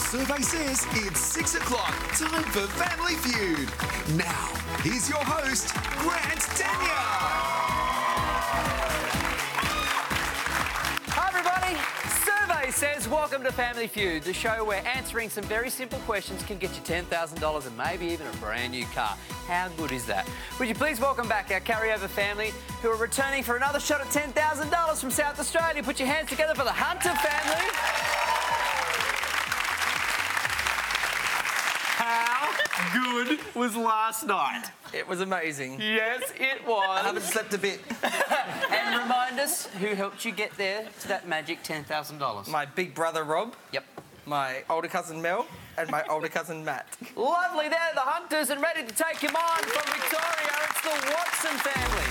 survey says it's 6 o'clock. Time for Family Feud. Now, here's your host, Grant Denyer. Hi everybody, survey says welcome to Family Feud, the show where answering some very simple questions can get you $10,000 and maybe even a brand new car. How good is that? Would you please welcome back our carryover family who are returning for another shot at $10,000 from South Australia. Put your hands together for the Hunter family. How good was last night? It was amazing. Yes, it was. I haven't slept a bit. And remind us who helped you get there to that magic $10,000. My big brother Rob, Yep. my older cousin Mel, and my older cousin Matt. Lovely, they're the Hunters and ready to take him on from Victoria. It's the Watson family.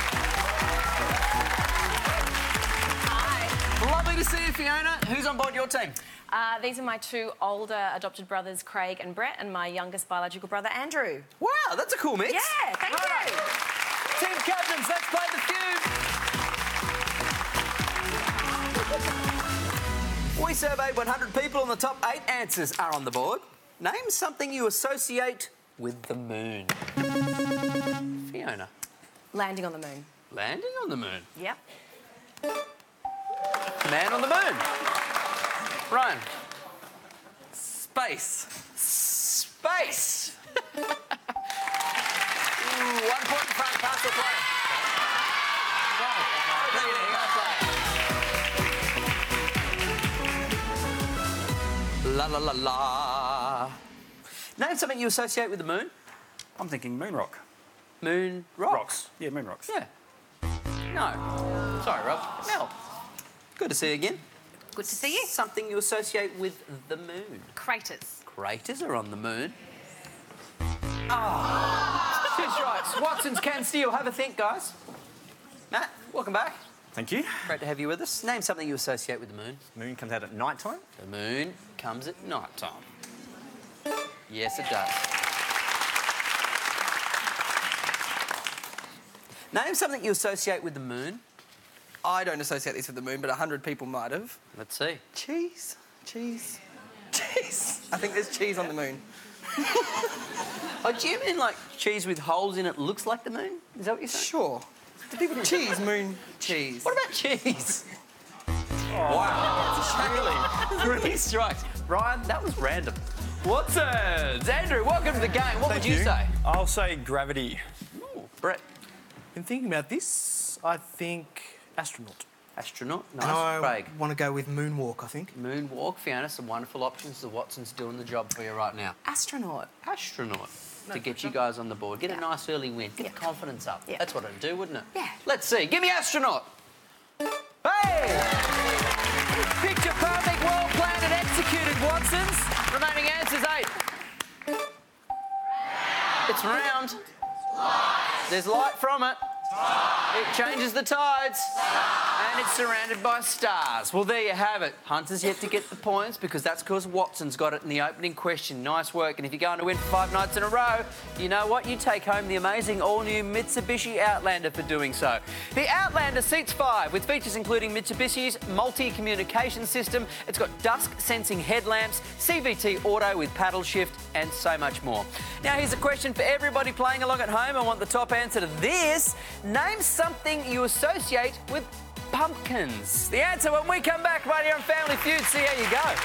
Hi. Lovely to see you, Fiona. Who's on board your team? These are my two older adopted brothers, Craig and Brett, and my youngest biological brother, Andrew. Wow, that's a cool mix. Yeah, thank you. Team captains, let's play the feud. We surveyed 100 people and the top 8 answers are on the board. Name something you associate with the moon. Fiona. Landing on the moon. Landing on the moon. Yep. Man on the moon. Ryan. Space. Space. Ooh, 1 point in front, pass or play. La la la la. Name something you associate with the moon. I'm thinking moon rock. Moon rocks. Yeah, moon rocks. Yeah. No. Sorry, Rob. Mel. Good to see you again. Good to see you. Something you associate with the moon. Craters. Craters are on the moon. Ah. She's right. Watson's can steal. Have a think, guys. Matt, welcome back. Thank you. Great to have you with us. Name something you associate with the moon. Moon comes out at night time. The moon comes at night time. Yes, it does. Name something you associate with the moon. I don't associate this with the moon, but 100 people might have. Let's see. Cheese. Cheese. Cheese. I think there's cheese on the moon. Oh, do you mean like cheese with holes in it looks like the moon? Is that what you're saying? Sure. Do people cheese, moon, cheese? What about cheese? Wow. Really? 3 strikes. Ryan, that was random. Watsons. Andrew, welcome to the game. What would you say? I'll say gravity. Ooh, Brett. Been thinking about this. I think astronaut. Astronaut. Nice. And I Craig. want to go with moonwalk, I think. Moonwalk. Fiona, some wonderful options. The Watsons doing the job for you right now. Astronaut. Astronaut. To get you guys on the board. Get a nice early win. Get the confidence up. Yeah. That's what it'd do, wouldn't it? Yeah. Let's see. Give me astronaut. Hey! Picture perfect, well planned and executed, Watsons. Remaining answers 8. It's round. There's light from it. It changes the tides. And it's surrounded by stars. Well, there you have it. Hunter's yet to get the points because that's because Watson's got it in the opening question. Nice work. And if you're going to win for 5 nights in a row, you know what? You take home the amazing all-new Mitsubishi Outlander for doing so. The Outlander seats 5 with features including Mitsubishi's multi-communication system. It's got dusk-sensing headlamps, CVT auto with paddle shift and so much more. Now, here's a question for everybody playing along at home. I want the top answer to this. Name something you associate with pumpkins. The answer when we come back right here on Family Feud. See how you go.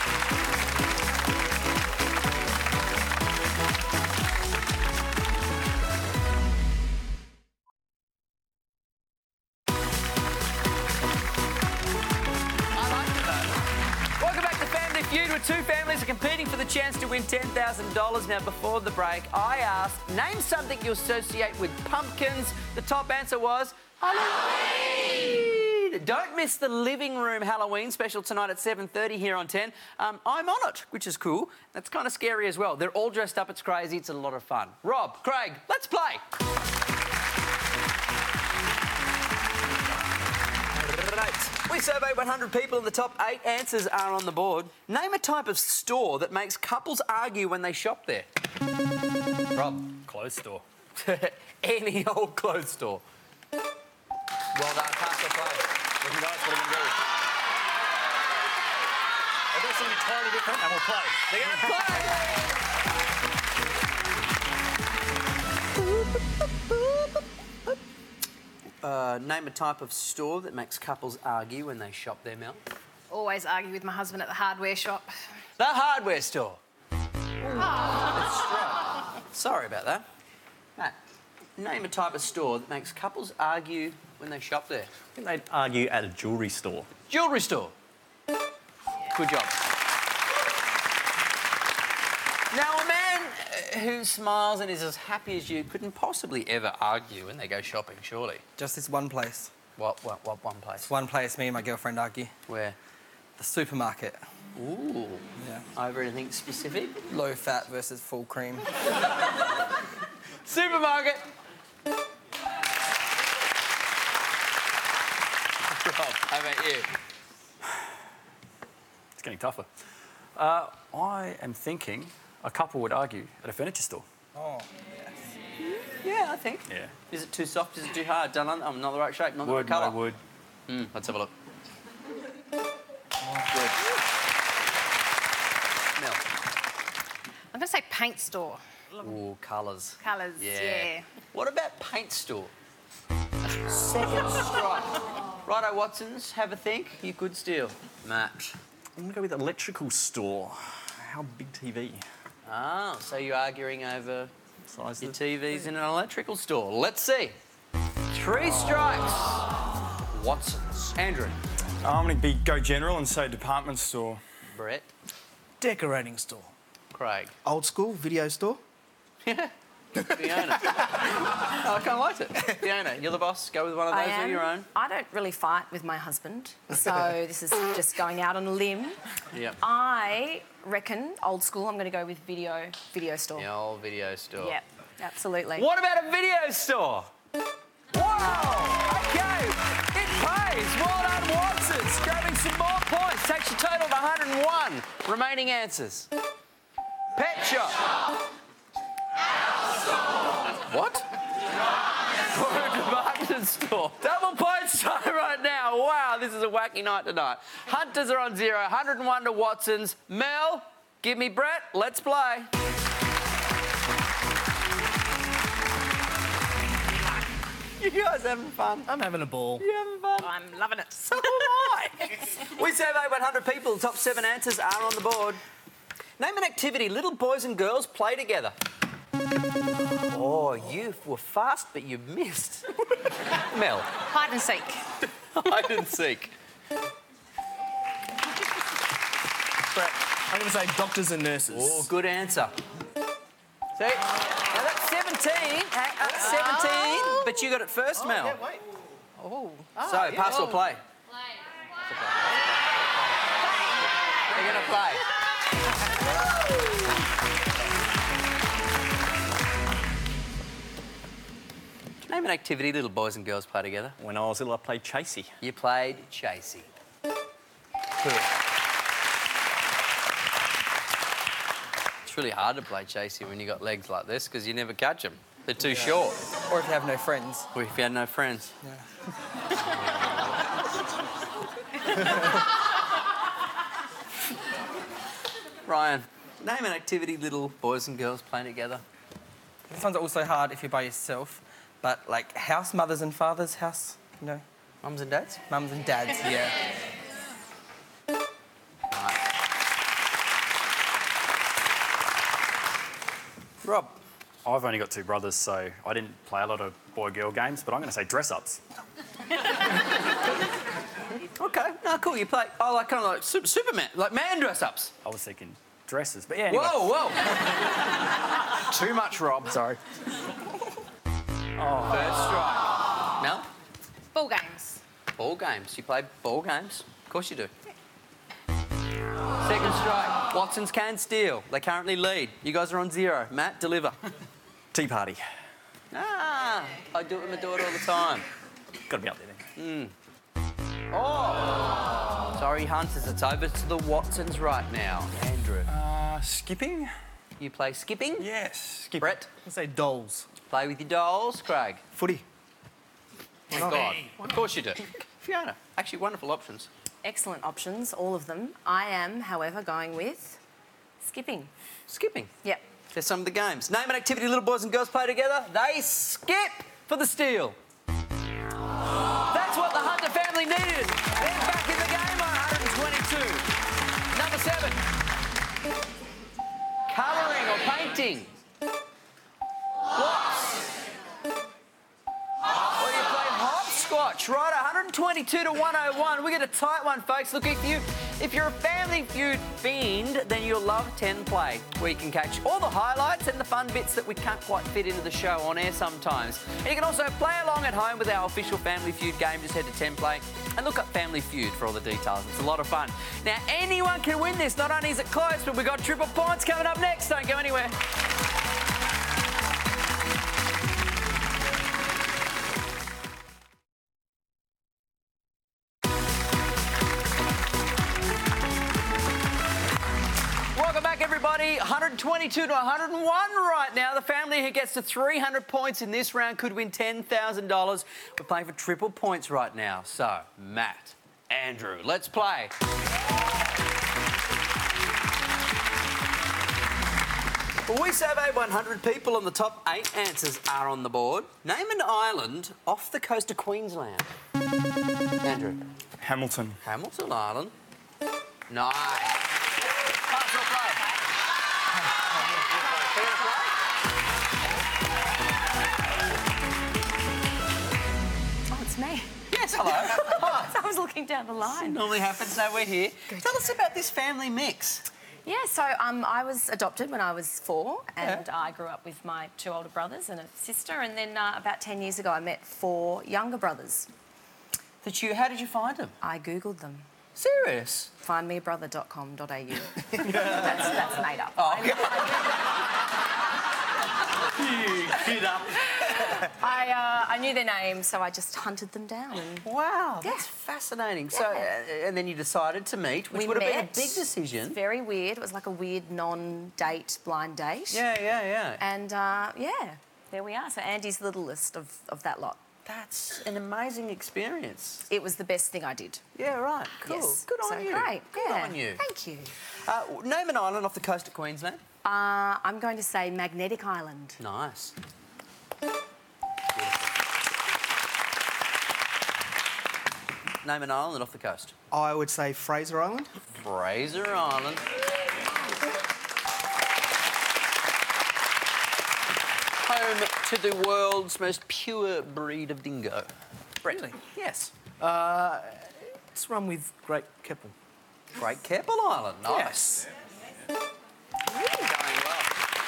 Welcome back to Family Feud, where 2 families are competing for the chance to win $10,000. Now, before the break, I asked, name something you associate with pumpkins. The top answer was Halloween. Don't miss the living room Halloween special tonight at 7:30 here on 10. I'm on it, which is cool. That's kind of scary as well. They're all dressed up. It's crazy. It's a lot of fun. Rob, Craig, let's play. Right. We surveyed 100 people and the top 8 answers are on the board. Name a type of store that makes couples argue when they shop there. Rob. Clothes store. Any old clothes store. Well done, pass or play. Listen, guys, what are we going to do? do something entirely different and we'll play. They're going to play. Name a type of store that makes couples argue when they shop there, Mel. Always argue with my husband at the hardware shop. The hardware store. That's right. Sorry about that. Matt, name a type of store that makes couples argue when they shop there. I think they'd argue at a jewellery store. Jewellery store. Good job. Now, a man who smiles and is as happy as you couldn't possibly ever argue when they go shopping, surely. Just this one place. What one place? One place me and my girlfriend argue. Where? The supermarket. Ooh. Yeah. Over anything specific? Low fat versus full cream. Supermarket. Rob, how about you? It's getting tougher. I am thinking a couple would argue at a furniture store. Oh. Yeah, I think. Yeah. Is it too soft? Is it too hard? Done on? I'm not the right shape, not the right Wood, colour. no wood. Let's have a look. Good. Mel. I'm going to say paint store. Ooh, colours. Colours, yeah. What about paint store? Second strike. Righto, Watsons, have a think. You could steal. Matt. I'm going to go with electrical store. How big TV? Ah, so you're arguing over Size your of TVs in an electrical store. Let's see. 3 strikes. Watsons. Andrew. I'm going to go general and say department store. Brett. Decorating store. Craig. Old school video store. Yeah. Fiona. Oh, I kind of liked it. Fiona, you're the boss. Go with one of those or your own. I don't really fight with my husband, so this is just going out on a limb. Yep. I reckon old school. I'm going to go with video store. The old video store. Yep, absolutely. What about a video store? Wow! Okay, it pays. Well done, Watsons. Grabbing some more points. Takes your total of 101. Remaining answers. Pet shop. What? For a department store. Double points time right now. Wow, this is a wacky night tonight. Hunters are on 0. 101 to Watsons. Mel, give me Brett. Let's play. You guys having fun? I'm having a ball. You having fun? I'm loving it. So am I. We surveyed 100 people. The top 7 answers are on the board. Name an activity little boys and girls play together. Oh, you were fast, but you missed. Mel. Hide and seek. Hide and seek. Brett, I'm going to say doctors and nurses. Oh, good answer. See? Now that's 17. That's 17, but you got it first, Mel. Yeah, wait. Oh. So, pass or play? They're going to play. Name an activity little boys and girls play together. When I was little, I played chasey. You played chasey. Good. It's really hard to play chasey when you got legs like this because you never catch them. They're too short. Or if you have no friends. Or if you had no friends. Ryan, name an activity little boys and girls play together. This one's also hard if you're by yourself, but like house, mothers and fathers, house, you know, Mums and dads? mums and dads, yeah. Rob. I've only got 2 brothers, so I didn't play a lot of boy-girl games, but I'm going to say dress-ups. Okay, no, cool. You play, like kind of like Superman, like man dress-ups. I was thinking dresses, but yeah, anyway. Whoa. Too much, Rob. Sorry. First strike. Mel? Ball games. Ball games. You play ball games? Of course you do. Second strike. Watsons can steal. They currently lead. You guys are on 0. Matt, deliver. Tea party. Ah, I do it with my daughter all the time. Got to be up there then. Oh! Sorry, Hunters. It's over to the Watsons right now. Andrew. Skipping? You play skipping? Yes, skipping. Brett? Let's say dolls. Play with your dolls. Craig? Footy. My God. Of course you do. Fiona. Actually, wonderful options. excellent options, all of them. I am, however, going with skipping. Skipping. Yep. There's some of the games. Name an activity little boys and girls play together. They skip for the steal. That's what the Hunter family needed. They're back in the game on 122. Number 7. Colouring or painting. Blocks. Or you play hopscotch. Right, 122 to 101. We get a tight one, folks. Look, if you're a Family Feud fiend, then you'll love 10 Play, where you can catch all the highlights and the fun bits that we can't quite fit into the show on air sometimes. And you can also play along at home with our official Family Feud game. Just head to 10 Play and look up Family Feud for all the details. It's a lot of fun. Now, anyone can win this. Not only is it close, but we've got triple points coming up next. Don't go anywhere. Welcome back, everybody. 122 to 101 right now. The family who gets to 300 points in this round could win $10,000. We're playing for triple points right now. So, Matt, Andrew, let's play. Well, we surveyed 100 people and the top 8 answers are on the board. Name an island off the coast of Queensland. Andrew. Hamilton. Hamilton Island. Nice. Pass or play? Oh, it's me. Yes, hello. Hi. I was looking down the line. Normally happens, so we're here. Tell us about this family mix. Yeah, so I was adopted when I was 4 and I grew up with my 2 older brothers and a sister, and then about 10 years ago I met 4 younger brothers. How did you find them? I Googled them. Serious? Findmeabrother.com.au. that's made up. Oh, okay. Get up. I knew their names, so I just hunted them down. And Wow, Yeah. that's fascinating. Yeah. So, and then you decided to meet, which we would have been a met. big decision. It's very weird. It was like a weird non-date blind date. Yeah. And, there we are. So Andy's the littlest of that lot. That's an amazing experience. It was the best thing I did. Yeah, right. Cool. Yes. Good on So you. Great. Good yeah. on you. Thank you. Name an island off the coast of Queensland. I'm going to say Magnetic Island. Nice. Name an island off the coast. I would say Fraser Island. Fraser Island. Home to the world's most pure breed of dingo. Brett. Really? Yes. Let's run with Great Keppel. Great Keppel Island. Nice. Really going well.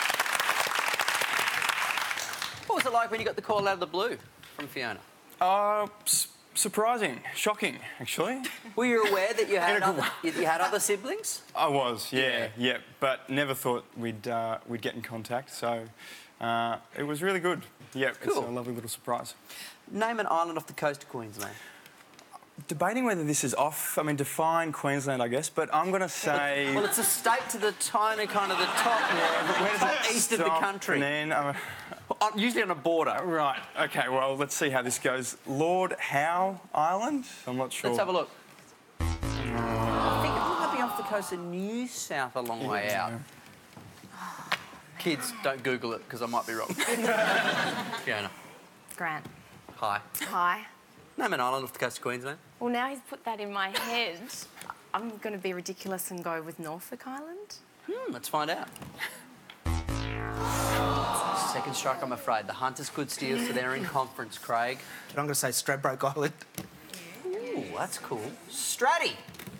What was it like when you got the call out of the blue from Fiona? Surprising. Shocking, actually. Were you aware that you had In a good other siblings? I was, yeah. But never thought we'd get in contact, so it was really good. Yeah, It's a Cool. lovely little surprise. Name an island off the coast of Queensland. Debating whether this is off, define Queensland, I guess, but I'm going to say... Well, it's a state to the tiny kind of the top, where does it east of the stop? country. And then, Usually on a border. right, OK, well, let's see how this goes. Lord Howe Island? I'm not sure. Let's have a look. I think it might be off the coast of New South a long way out. Kids, don't Google it because I might be wrong. Fiona. Grant. Hi. Hi. Name an island off the coast of Queensland. Well, now he's put that in my head. I'm going to be ridiculous and go with Norfolk Island. Let's find out. Second strike, I'm afraid. The Hunters could steal, so they're in conference, Craig. And I'm going to say Stradbroke Island. Ooh, that's cool. Stratty.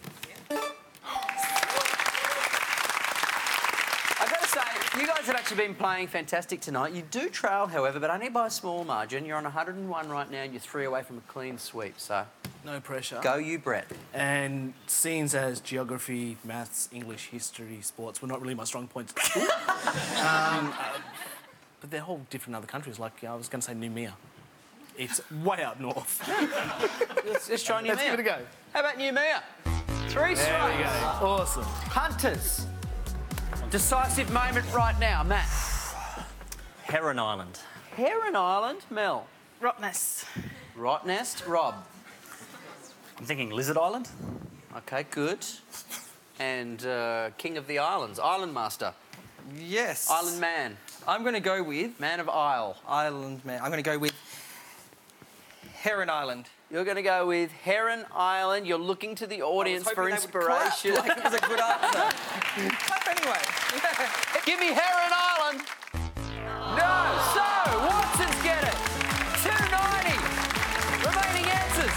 I've got to say, you guys have actually been playing fantastic tonight. You do trail, however, but only by a small margin. You're on 101 right now and you're 3 away from a clean sweep, so No pressure. go you, Brett. And seeing as geography, maths, English, history, sports were not really my strong points. But they're all different in other countries. Like, I was going to say Noumea. It's way up north. Let's try Noumea. Let's give it a go. How about Noumea? 3 strikes. There we go. Awesome. Hunters. Decisive moment right now, Matt. Heron Island. Heron Island, Mel. Rottnest. Rottnest, Rob. I'm thinking Lizard Island. Okay, good. And King of the Islands, Island Master, Yes. Island Man, I'm going to go with Man of Isle. Island Man. I'm going to go with Heron Island. You're going to go with Heron Island. You're looking to the audience for inspiration. Like it was a good answer. Clap anyway. Give me Heron Island. No. So, Watsons get it. 290. Remaining answers.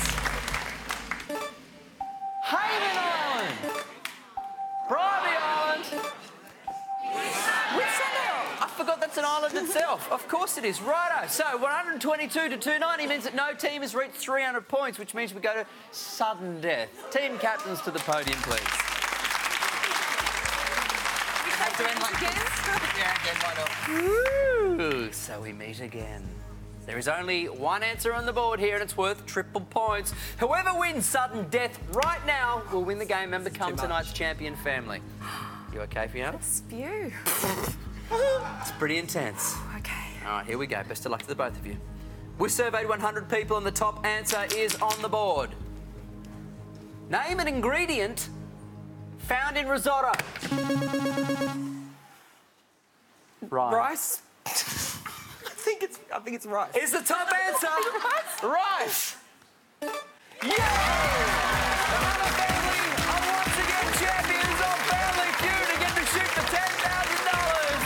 Hayman Island. Bribey Island. Which one now? I forgot that's an island itself. Of course it is. Righto. So 122 to 290 means that no team has reached 300 points, which means we go to sudden death. Team captains to the podium, please. Have to end like this. Yeah, again, why not? Ooh, so we meet again. There is only one answer on the board here, and it's worth triple points. Whoever wins sudden death right now will win the game and become tonight's champion family. You okay, Fiona? Spew. It's pretty intense. Okay. All right, here we go. Best of luck to the both of you. We surveyed 100 people, and the top answer is on the board. Name an ingredient found in risotto. Right. Rice? I think it's rice. Is the top answer rice? Yeah! Another family are once again champions of Family Feud and get to shoot for $10,000.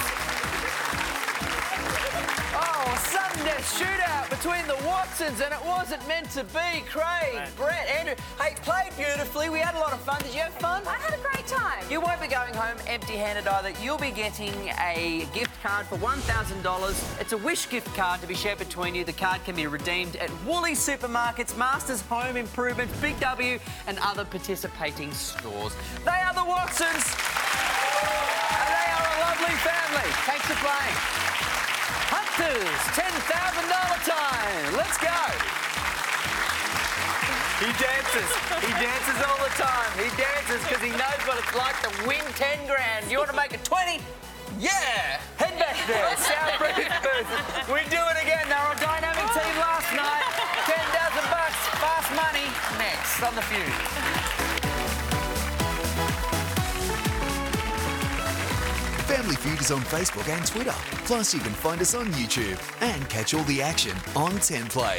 Oh, sudden death shootout between the Watsons, and it wasn't meant to be. Craig, Brett, Andrew. Hey, played beautifully. We had a lot of fun. Did you have fun? I had a great time. You won't be going home empty-handed either. You'll be getting a gift card for $1,000. It's a Wish gift card to be shared between you. The card can be redeemed at Woolly Supermarkets, Masters Home Improvement, Big W and other participating stores. They are the Watsons. And they are a lovely family. Thanks for playing. Hunters, $10,000 time. Let's go. He dances. He dances all the time. He dances because he knows what it's like to win 10 grand. You want to make it 20? Yeah! Head back there. Soundproof booth. We do it again. They were a dynamic team last night. $10,000 bucks. Fast money. Next on the Feud. Family Feud is on Facebook and Twitter. Plus, you can find us on YouTube and catch all the action on 10 Play.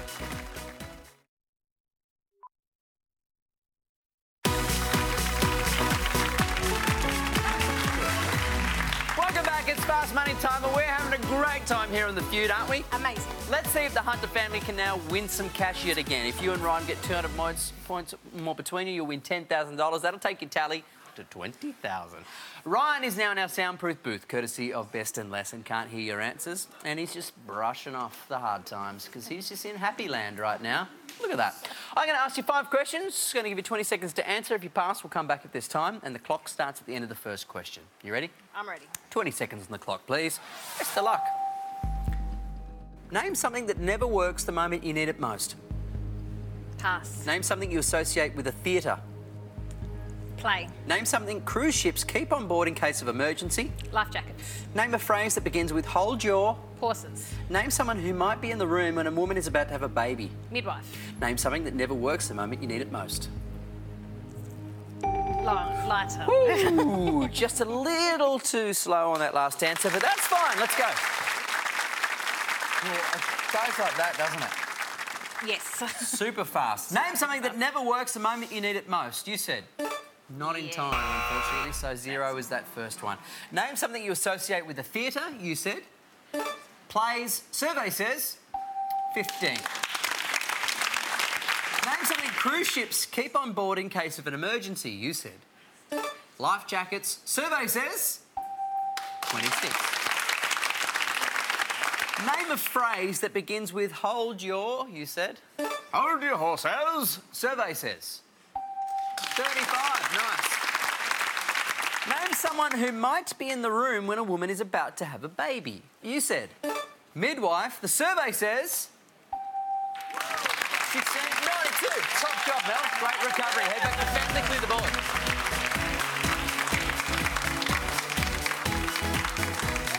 Welcome back. It's Fast Money time, and we're having a great time here on the Feud, aren't we? Amazing. Let's see if the Hunter family can now win some cash yet again. If you and Ryan get 200 points more between you, you'll win $10,000. That'll take your tally to 20,000. Ryan is now in our soundproof booth, courtesy of Best and Less, and can't hear your answers. And he's just brushing off the hard times because he's just in happy land right now. Look at that. I'm going to ask you 5 questions. Going to give you 20 seconds to answer. If you pass, we'll come back at this time, and the clock starts at the end of the first question. You ready? I'm ready. 20 seconds on the clock, please. Best of luck. Name something that never works the moment you need it most. Pass. Name something you associate with a theatre. Play. Name something cruise ships keep on board in case of emergency. Life jackets. Name a phrase that begins with hold your. Horses. Name someone who might be in the room when a woman is about to have a baby. Midwife. Name something that never works the moment you need it most. Lighter. Ooh, just a little too slow on that last answer, but that's fine. Let's go. Yeah, it goes like that, doesn't it? Yes. Super fast. Name something that never works the moment you need it most. You said. Not in time, unfortunately, so 0 is that first one. Name something you associate with the theatre, you said. Plays, survey says 15. Name something cruise ships keep on board in case of an emergency, you said. Life jackets, survey says 26. Name a phrase that begins with hold your, you said. Hold your horses, survey says 35, nice. Name someone who might be in the room when a woman is about to have a baby. You said midwife. The survey says 1692. Top job, Mel. Great recovery. Head back to family, clear the board.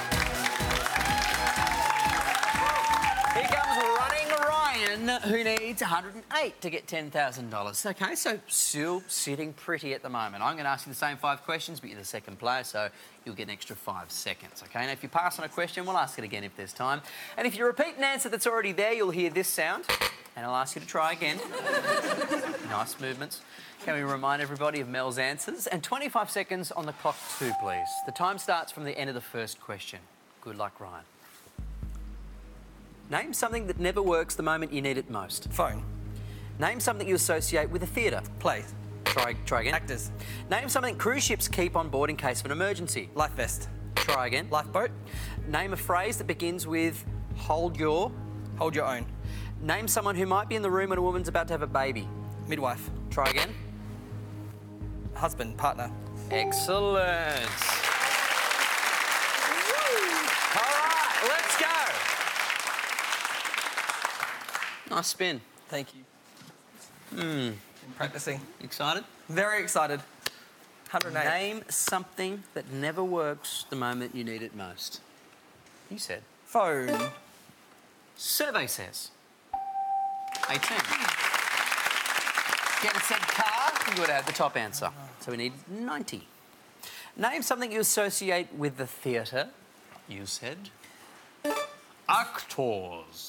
Here comes running Ryan, who needs needs 108 to get $10,000. OK, so still sitting pretty at the moment. I'm going to ask you the same 5 questions, but you're the second player, so you'll get an extra 5 seconds, OK? Now, if you pass on a question, we'll ask it again if there's time. And if you repeat an answer that's already there, you'll hear this sound, and I'll ask you to try again. Nice movements. Can we remind everybody of Mel's answers? And 25 seconds on the clock too, please. The time starts from the end of the first question. Good luck, Ryan. Name something that never works the moment you need it most. Phone. Name something you associate with a theatre. Play. Try again. Actors. Name something cruise ships keep on board in case of an emergency. Life vest. Try again. Lifeboat. Name a phrase that begins with hold your. Hold your own. Name someone who might be in the room when a woman's about to have a baby. Midwife. Try again. Husband. Partner. Excellent. All right, let's go. Nice spin. Thank you. Practicing. Excited? Very excited. 108. Name something that never works the moment you need it most. You said. Phone. Survey says 18. Get a said car, you would have the top answer. So we need 90. Name something you associate with the theatre. You said actors.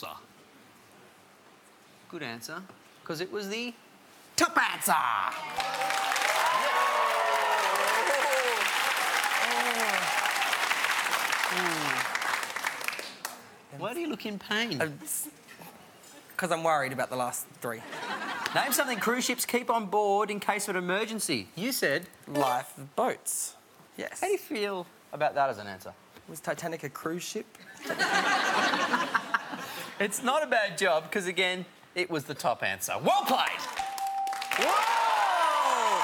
Good answer, because it was the top answer. Why do you look in pain? Because I'm worried about the last 3. Name something cruise ships keep on board in case of an emergency. You said Lifeboats. Yes. How do you feel about that as an answer? Was Titanic a cruise ship? It's not a bad job, because, again, it was the top answer. Well played! Whoa!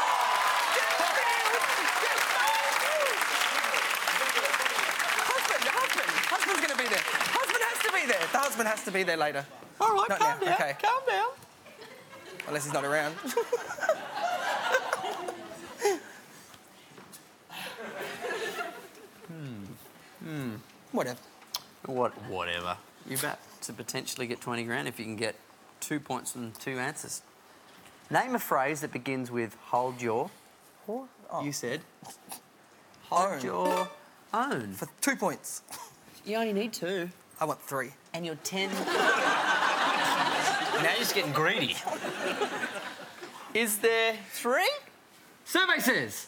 Husband's going to be there. Husband has to be there. The husband has to be there later. All right, Not calm now. down, Okay. calm down. Unless he's not around. Whatever. Whatever. You're about to potentially get 20 grand if you can get 2 points and 2 answers. Name a phrase that begins with hold your. Oh. You said hold Own. your own. For 2 points. You only need 2. I want 3. And you're 10. Now you're just getting greedy. Is there 3? Survey says.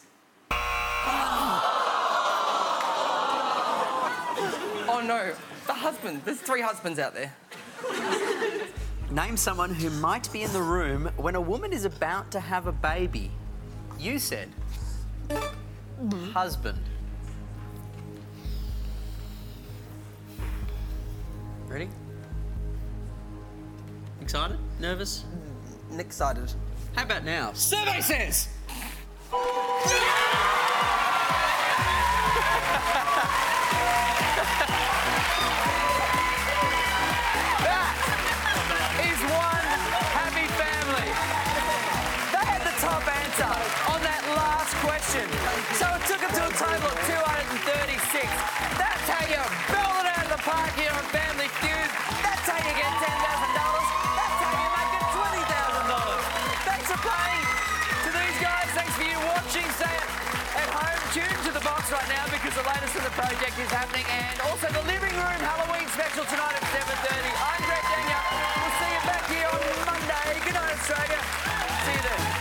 Oh no, the husband. There's 3 husbands out there. Name someone who might be in the room when a woman is about to have a baby. You said husband. Ready? Excited? Nervous? Excited. How about now? Survey says. That is one happy family. They had the top answer on that last question. So it took them to a total of 236. That's how you belt it out of the park here on Family Feud. That's how you get $10,000. That's how you make it $20,000. Thanks for playing. To these guys, thanks for you watching. Stay at home, tune to the box right now because the latest in the project is happening, and also the Living Room Halloween special tonight at 7:30. I'm Grant Denyer. We'll see you back here on Monday. Good night, Australia. See you then.